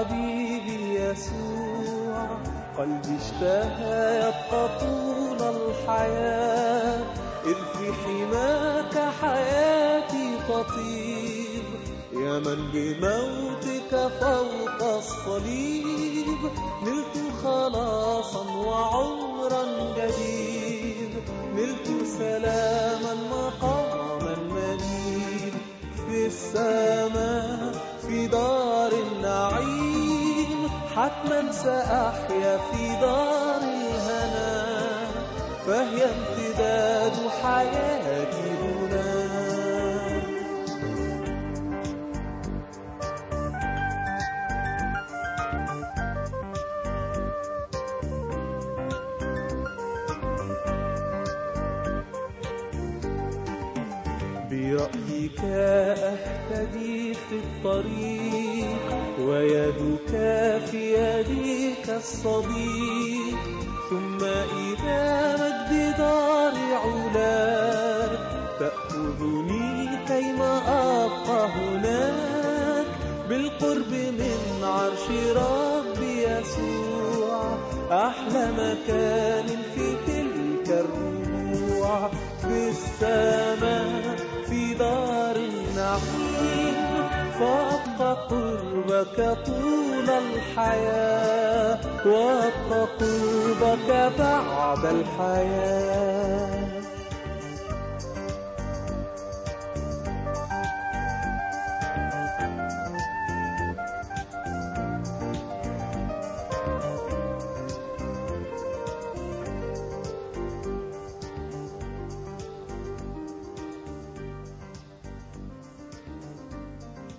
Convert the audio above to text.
حبيبي يسوع، قلبي اشتهى يبقى طول الحياة، إذ في حماك حياتي تطيب، يا من بموتك فوق الصليب نلت خلاصا وعمرا جديد، نلت سلاما مقاما مجيد في السماء في دار النعيم، حتما سأحيا في دار الهنا، فهي امتداد حياتي هنا. برأيك أهتدي في الطريق، ويدك في يدي كالصديق، ثم إذا مجد دار علاك تأخذني كيما أبقى هناك، بالقرب من عرش ربي يسوع، أحلى مكان في تلك الربوع، في السماء في دار النعيم، فأبقى قربك طول الحياة، وأبقى قربك بعد الحياة.